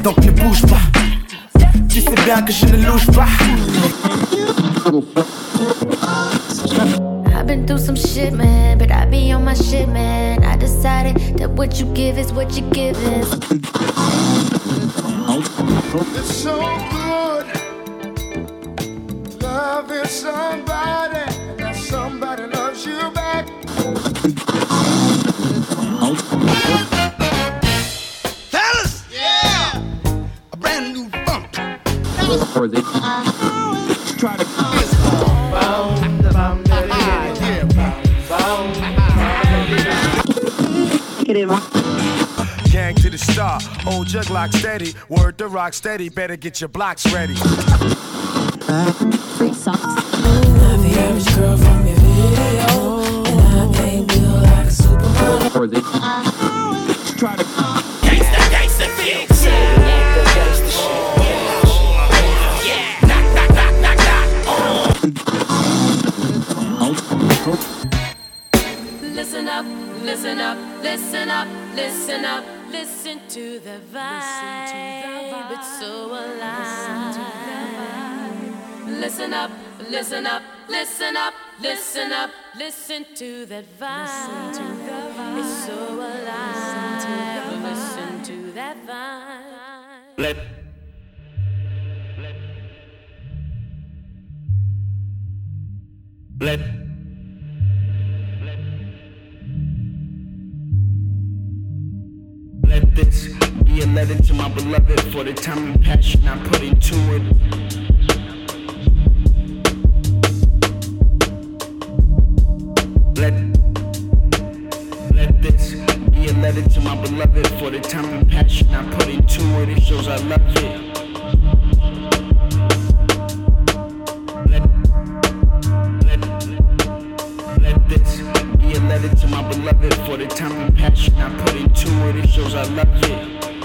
donc ne bouge pas. Tu sais bien que je ne louche pas. I've been through some shit, man, but I be on my shit, man. I decided that what you give is what you give is. It's so good loving somebody, and that somebody loves you back. Fellas, yeah, a brand new funk. Try to gang to the star, old jug lock steady, word to rock steady, better get your blocks ready. Free socks. I'm the average girl from your video, and I ain't built like a supermodel. Try to Gangsta fix. Gangsta shit. Yeah. Knock, knock, knock, knock, knock. Listen up, listen up, listen up, listen up. Listen to the vibe, it's so alive. Listen up, listen up, listen up, listen up. Listen to that vibe, it's so alive. Listen to that vibe. Let this be a letter to my beloved for the time and passion I put into it. Let this be a letter to my beloved for the time and passion I put into it. It shows I love it. Let this be a letter to my beloved for the time and passion I put into it. It shows I love it.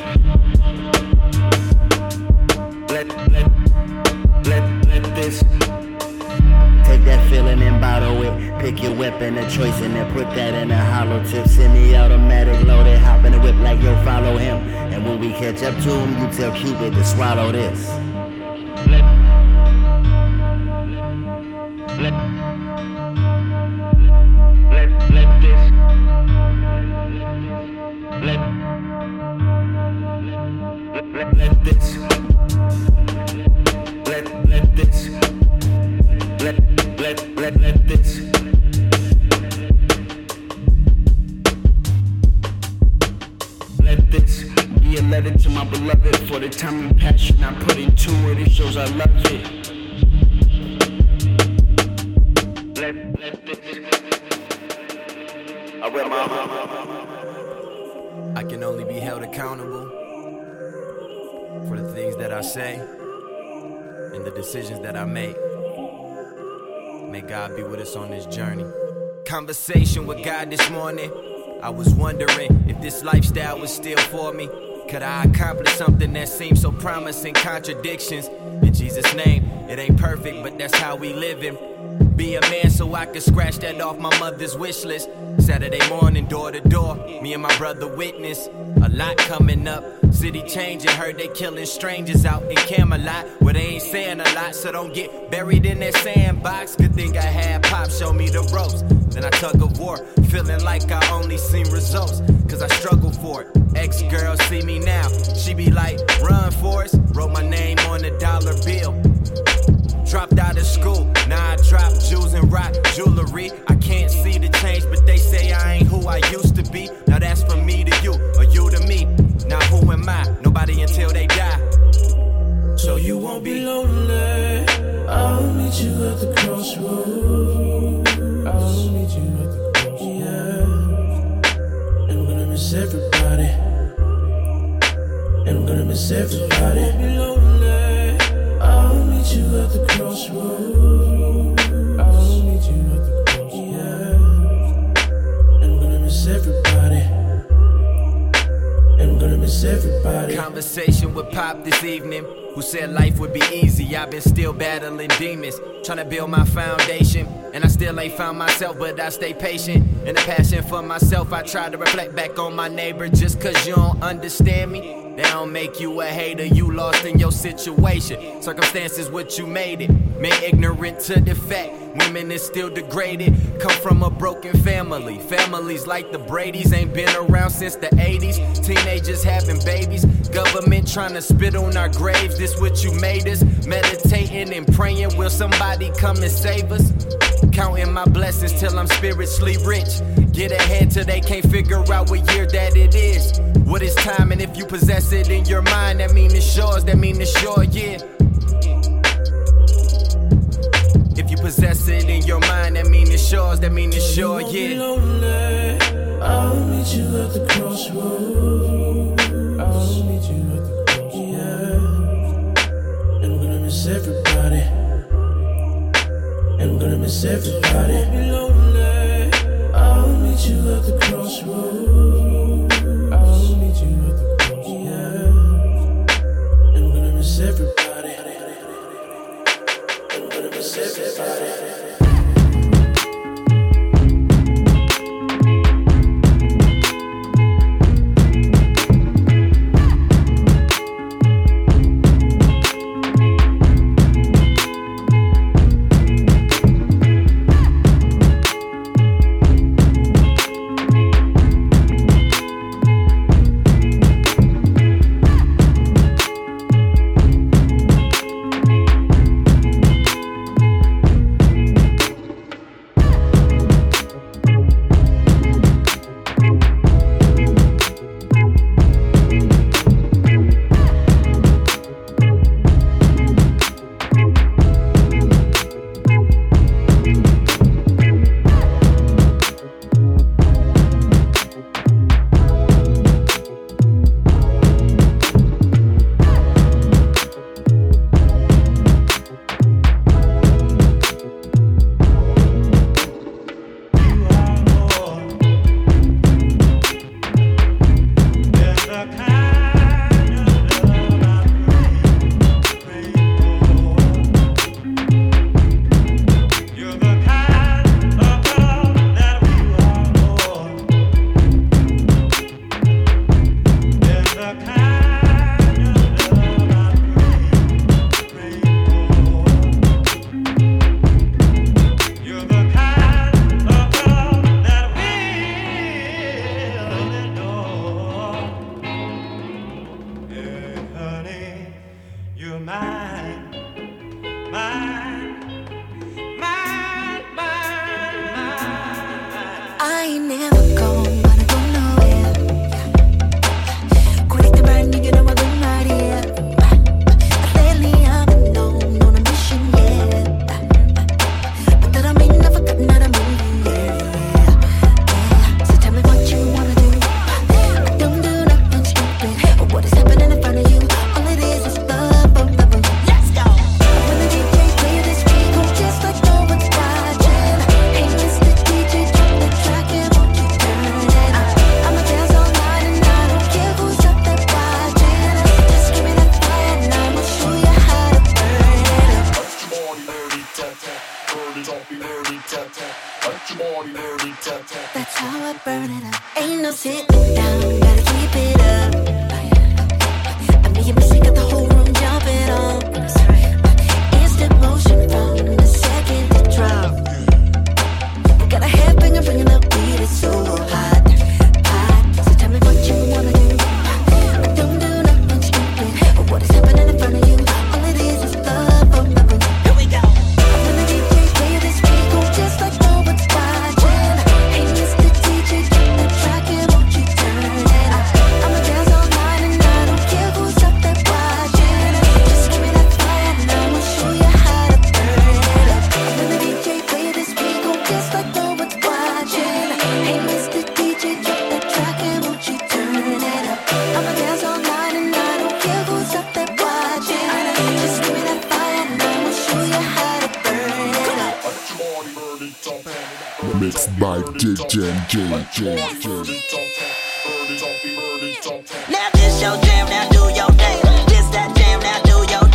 Let this. Take that feeling and bottle it. Pick your weapon of choice and then put that in a hollow tip. Semi-automatic loaded. Hop in the whip like yo, follow him. And when we catch up to him, you tell Cupid to swallow this. Let this. Let this. Let this. Let this. Let this be a letter to my beloved for the time and passion I put into it. It shows I love it. Let this. I read my heart. I can only be held accountable for the things that I say and the decisions that I make. May God be with us on this journey. Conversation with God this morning. I was wondering if this lifestyle was still for me. Could I accomplish something that seems so promising? Contradictions. In Jesus' name, it ain't perfect, but that's how we living. Be a man so I could scratch that off my mother's wish list. Saturday morning, door to door, me and my brother witness. A lot coming up, city changing. Heard they killing strangers out in Camelot, where they ain't saying a lot, so don't get buried in that sandbox. Good thing I had Pop show me the ropes. Then I tug of war, feeling like I only seen results, cause I struggle for it. Ex-girl see me now, she be like, run Forrest. Wrote my name on a dollar bill. Dropped out of school, now I drop jewels and rock jewelry. I can't see the change, but they say I ain't who I used to be. Now that's from me to you, or you to me. Now who am I? Nobody until they die. So you won't be lonely. I'll meet you at the crossroads. I'll meet you at the crossroads. Yeah. And I'm gonna miss everybody. And I'm gonna miss everybody. You won't be lonely. I'll meet you at the crossroads. I'll meet you at the crossroads. Yeah. And I'm gonna miss everybody. And I'm gonna miss everybody. Conversation with Pop this evening. who said life would be easy. I've been still battling demons, trying to build my foundation, and I still ain't found myself, but I stay patient. And a passion for myself, I try to reflect back on my neighbor. Just cause you don't understand me, they don't make you a hater. You lost in your situation, circumstances what you made it. Men ignorant to the fact, women is still degraded. Come from a broken family, families like the Brady's ain't been around since the 80s. Teenagers having babies, government trying to spit on our graves. This what you made us, meditating and praying, will somebody come and save us? Counting my blessings till I'm spiritually rich. Get ahead till they can't figure out what year that it is. What is time, and if you possess it in your mind, that mean it's yours, that mean it's yours, yeah. If you possess it in your mind, that mean it's yours, that mean it's yours, yeah. I'll meet you at the crossroads. I'll meet you at the crossroads, yeah. And we're gonna miss everybody. And we're gonna miss everybody. Won't be lonely. I'll meet you at the crossroads. I'll meet you at the crossroads, yeah. And we're gonna miss everybody. And we're gonna miss everybody. Mixed by DJ Now this your jam, now do your thing. This that jam, now do your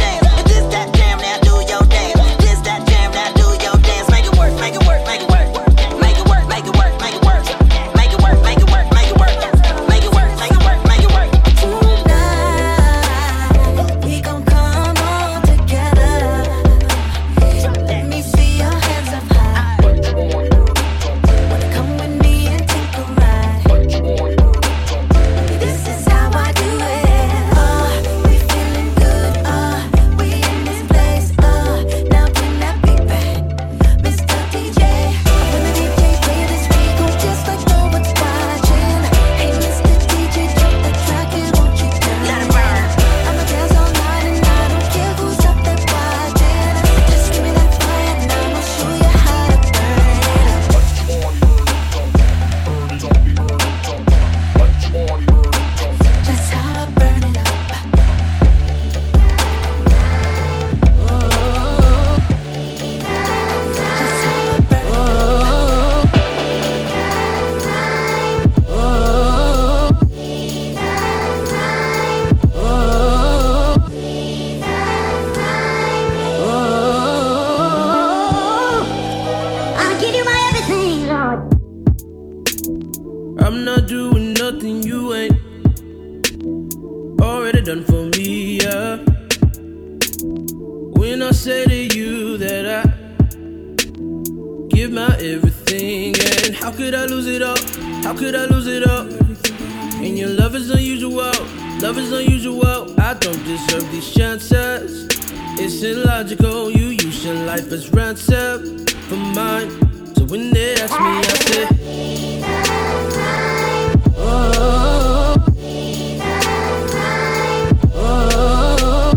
I'm not doing nothing you ain't already done for me, yeah. When I say to you that I give my everything, and how could I lose it all? How could I lose it all? And your love is unusual, love is unusual. I don't deserve these chances. It's illogical, you use your life as ransom for mine. So when they ask me, I say, oh, oh, oh,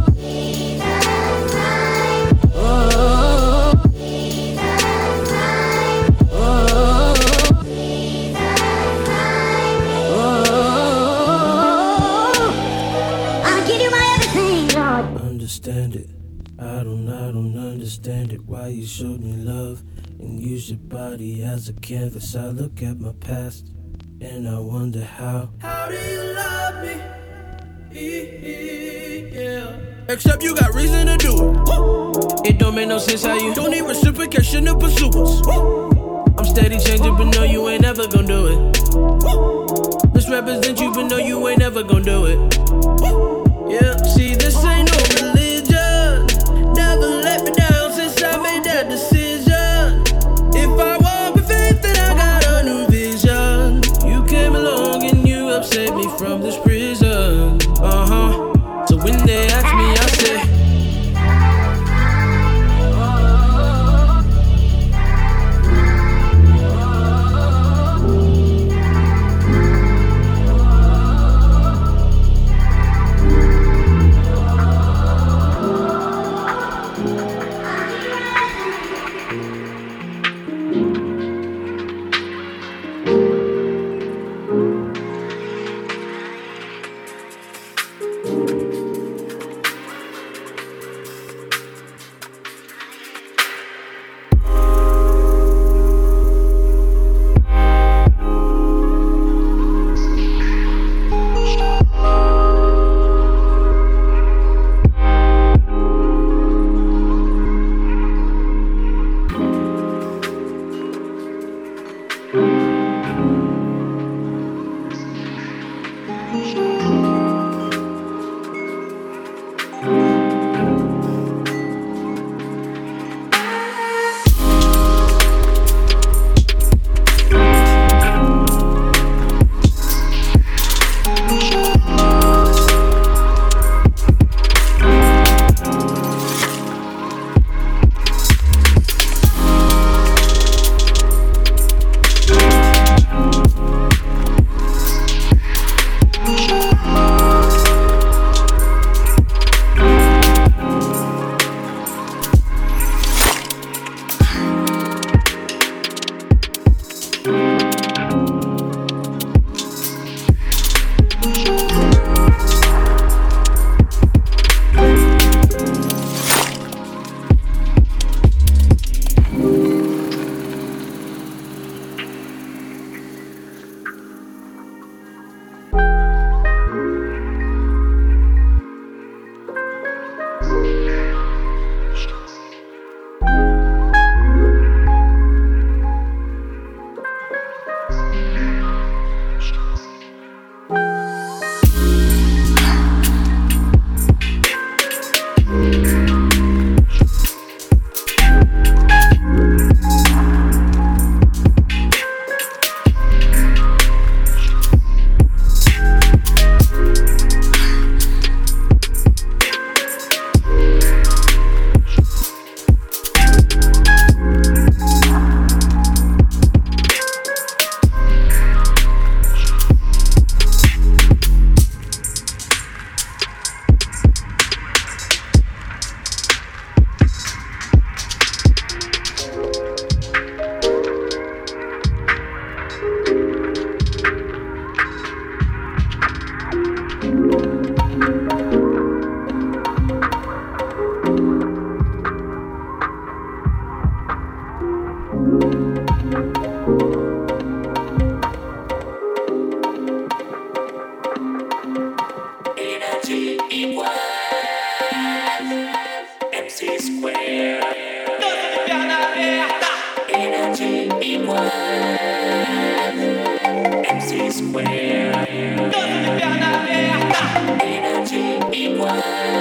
understand it. I don't understand it. Why you showed me love and used your body as a canvas. I look at my past and I wonder how do you love me? Yeah. Except you got reason to do it. It don't make no sense how you don't need reciprocation to pursue us. I'm steady changing, but no, you ain't never gonna do it. Misrepresent you, but no, you ain't never gonna do it. Yeah, see, this ain't no religion. Never let me down since I made that decision. If I walk with faith, then I got a new vision. You came along and you have saved me from this prison. So when they ask me, I say, MC Square. Dança de perna aberta. Energy igual.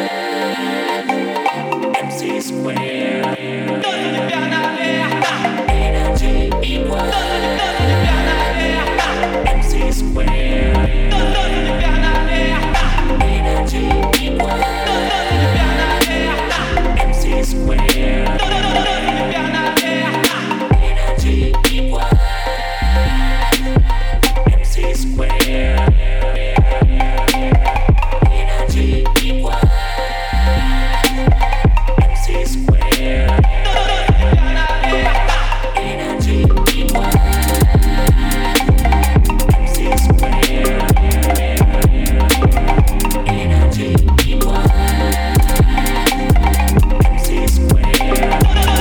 MC Square. Dança de perna aberta. Energy igual. Dança de perna aberta. MC Square. Dança de perna aberta. Energy igual. Dança de perna aberta. MC Square. Dança de perna aberta. Energy igual. MC Square. Energy igual. MC Square. Energy igual. MC Square. Energy igual. MC Square.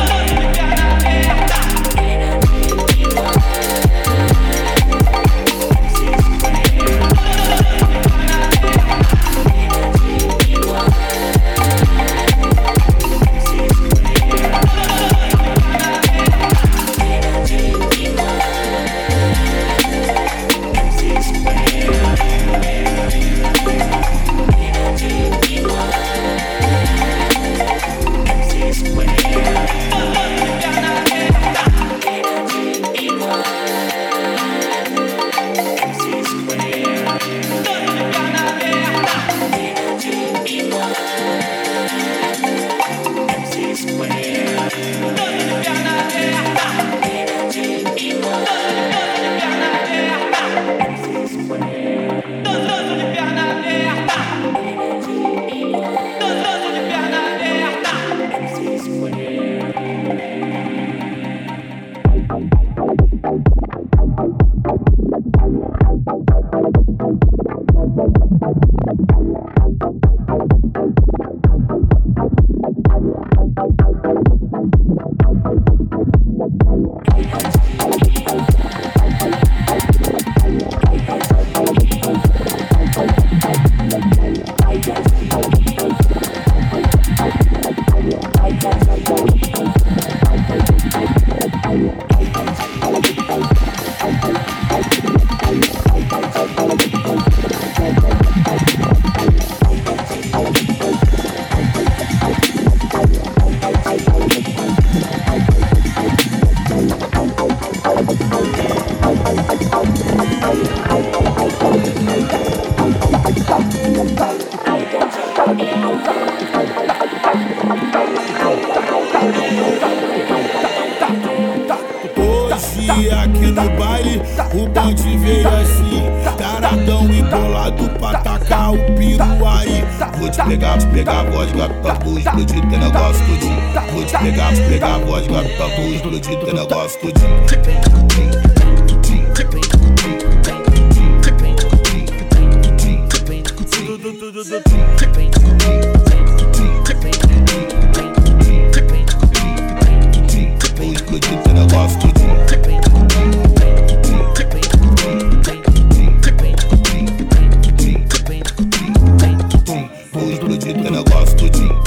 Hoje aqui no baile o bonde veio assim, taradão e bolado pra tacar o piru aí. Vou te pegar vodka pra tu explodir teu negócio tudinho. Vou te pegar vodka pra tu explodir teu negócio tudinho. Vou explodir teu negócio tudinho. Vou explodir teu negócio tudinho.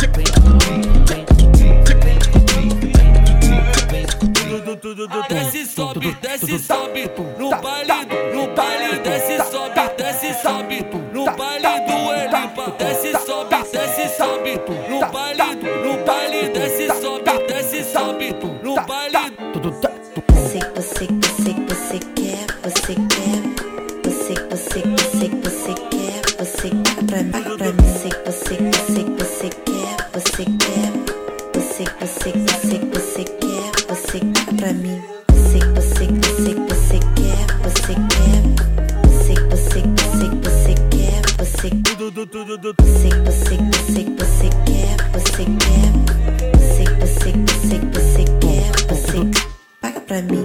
Desce, sobe, no baile, desce, sobe, no baile do Elipa. Desce, sobe, no baile, desce, sobe, no baile. Você quer pra mim, pra mim. Você quer pra mim. Paga pra mim.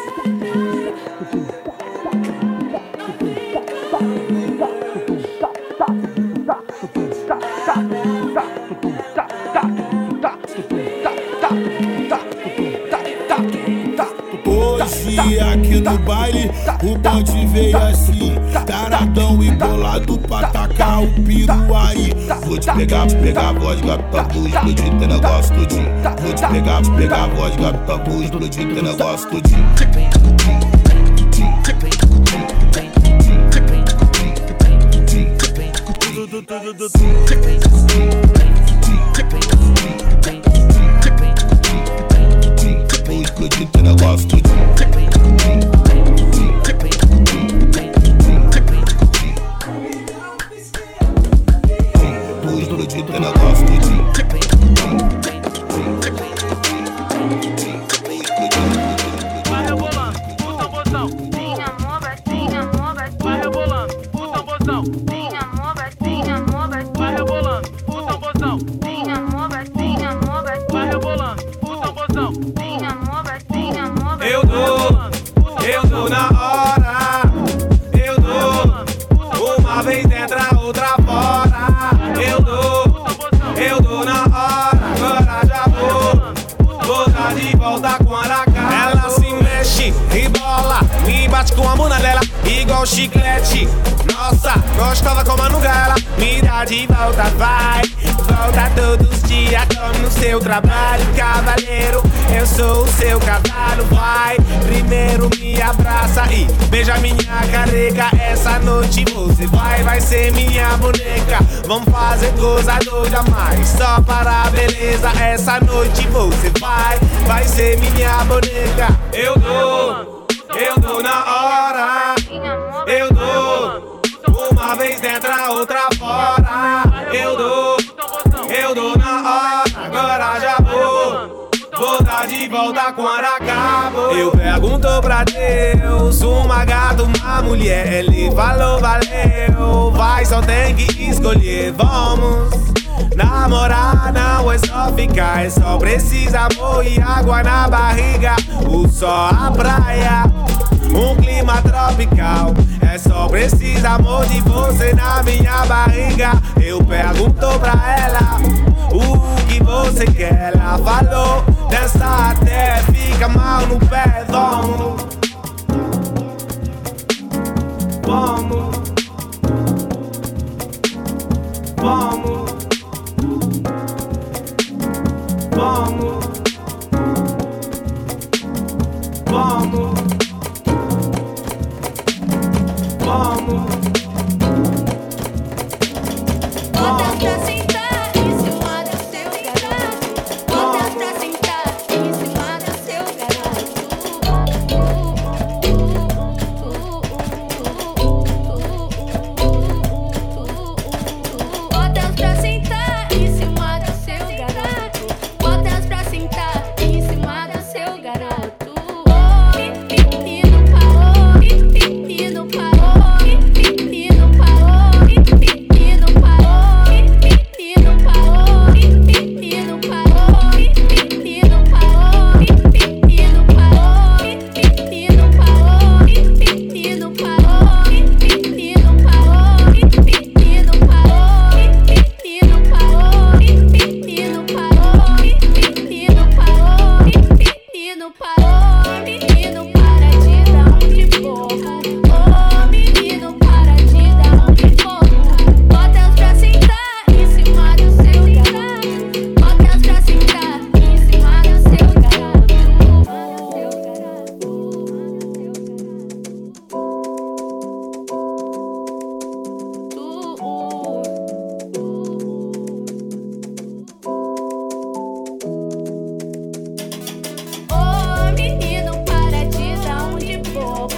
Hoje aqui no baile o bonde veio assim, taradão e bolado pra tacar o piru aí. Vou te pegar vodka pra tu explodir teu negócio tudinho. Vou te pegar vodka pra tu explodir teu negócio tudinho. tamborzão. Vai rebolando o tamborzão. Vai rebolando o tamborzão. Eu dou na hora. Eu dou uma vez entra, outra fora. Eu dou na hora. Agora já vou dar de volta com a cara. Ela se mexe, rebola, me bate com a mão dela, igual chiclete. Nossa, gostosa como a Nugala. Me dá de volta, vai. Volta todos os dias, como no seu trabalho. Cavaleiro, eu sou o seu cavalo. Vai, primeiro me abraça e beija minha careca. Essa noite você vai ser minha boneca. Vamos fazer coisa doida mais, só para a beleza. Essa noite você vai ser minha boneca. Eu dou na hora. Eu dou uma vez dentro, outra fora. Eu dou na hora. Agora já vou dar de volta quando acabou. Eu pergunto pra Deus, uma gata, uma mulher. Ele falou, valeu, vai, só tem que escolher. Vamos namorar, não é só ficar, é só precisa amor e água na barriga. O sol, a praia, um clima tropical. É só precisa amor de você na minha barriga. Eu pergunto pra ela o que você quer. Ela falou, dança até fica mal no pé. Vamos, vamos, vamos, vamos, vamos, vamos. Bota pra sentar em cima do seu garato. Bota pra sentar em cima do seu garato. Bota pra sentar em cima do seu garato. Bota pra sentar em cima do seu garato. Menino parou, menino parou, menino parou, menino parou, menino parou, menino parou, menino parou, menino parou, menino parou, menino parou, menino parou, menino parou, menino parou, menino parou, menino parou, menino parou, menino para de dar de boca. Ô menino para de dar de boca. Bota pra sentar em cima do seu garato. Bota pra sentar em cima do seu garato. Ô menino para de dar de boca.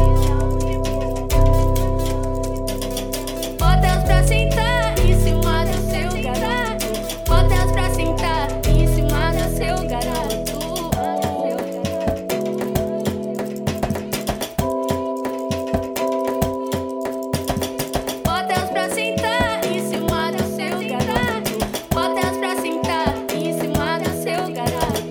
Bota pra sentar em cima do seu garato. Bota pra sentar em cima do seu garato. Bota pra sentar em cima do seu garato. Bota pra sentar em cima do seu garato.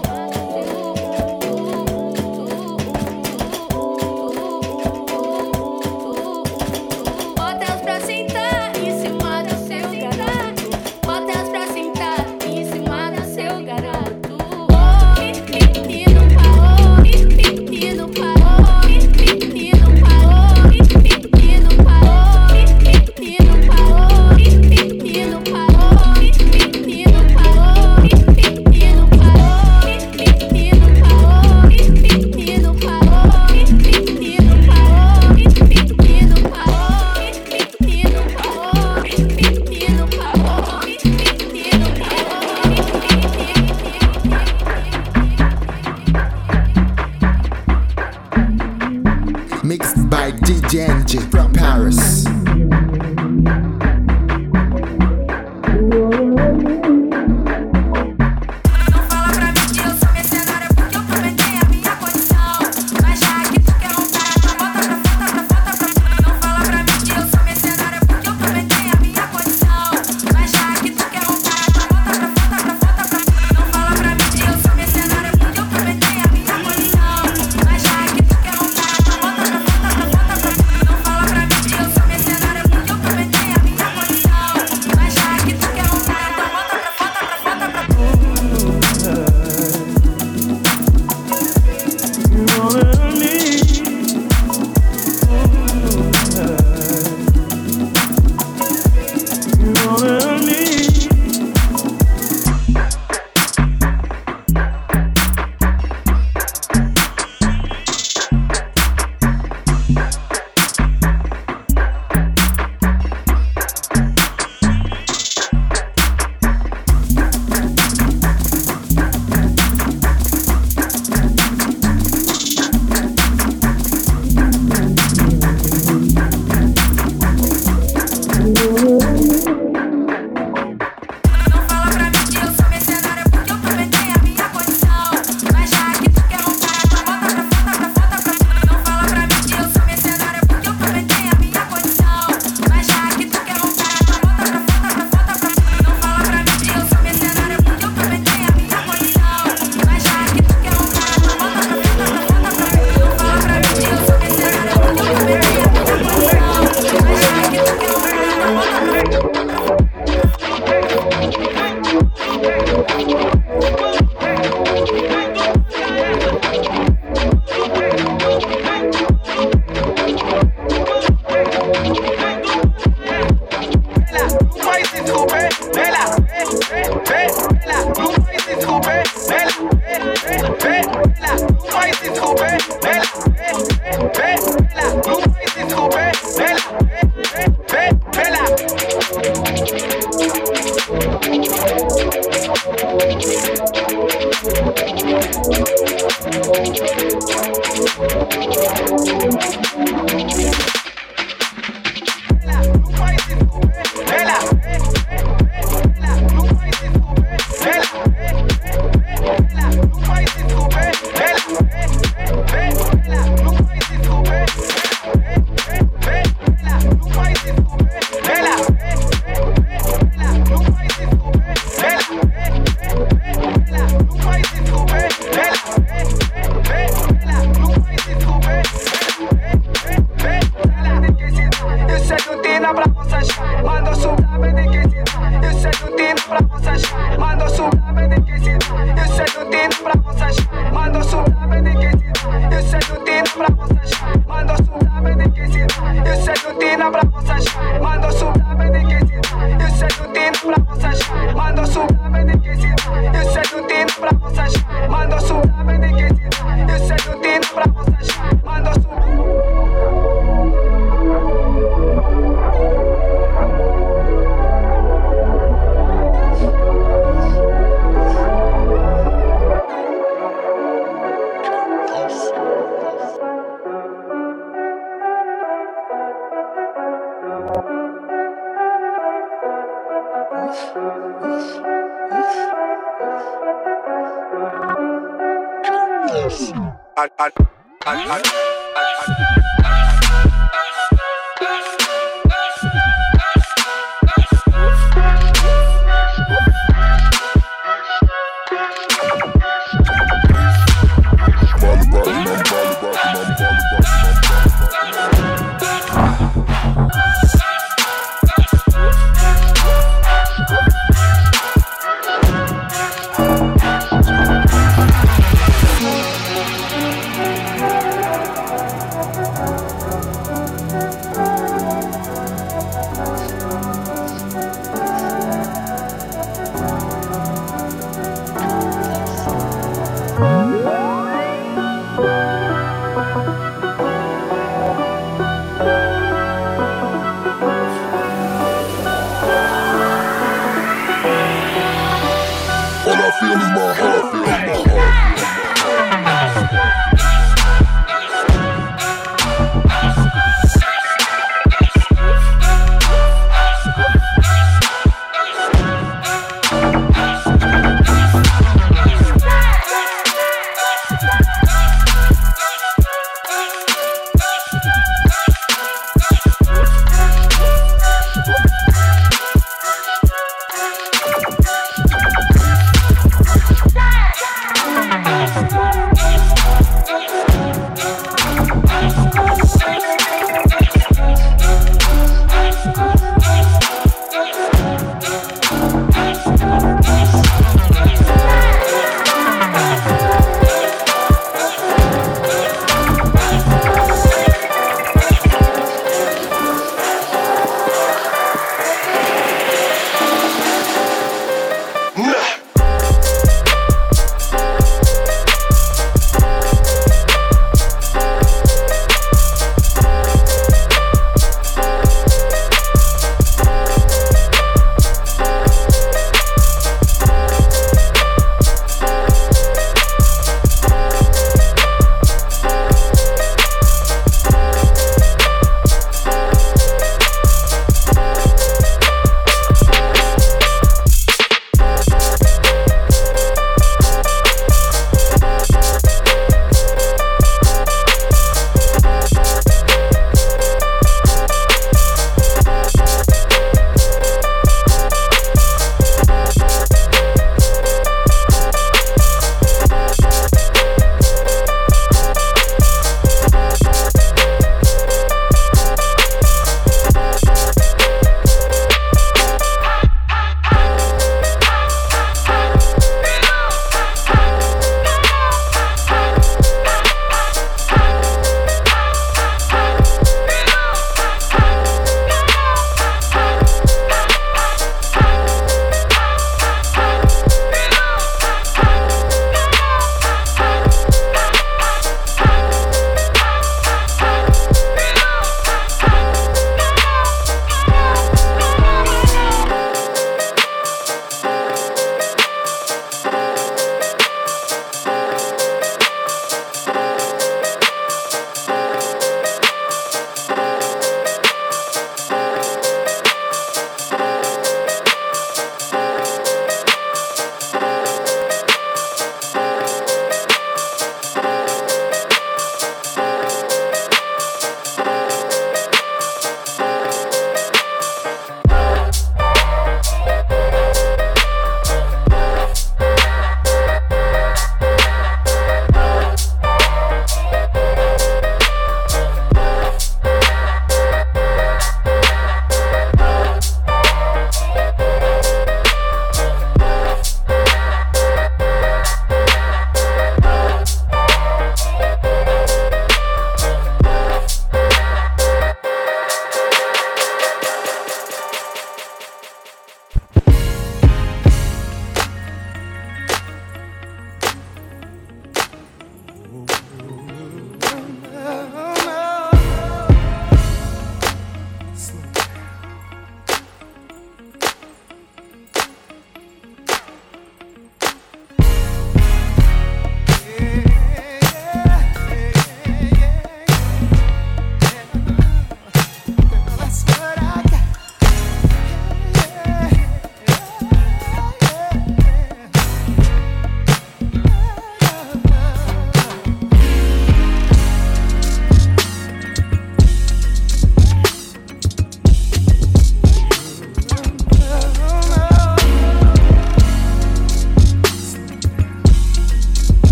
Bota pra sentar em cima do seu garato. Bota pra sentar em cima do seu garato. Menino parou, menino parou, menino parou, menino parou, menino parou, menino parou, menino parou, menino parou, menino parou, menino parou, menino parou, menino parou, menino parou, menino Mixed by DJ NG from Paris. Mas já que tu quer um cara, bota pra fora, bota pra fora. Não fala pra mim que eu sou mercenária.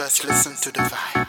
Just listen to the vibe.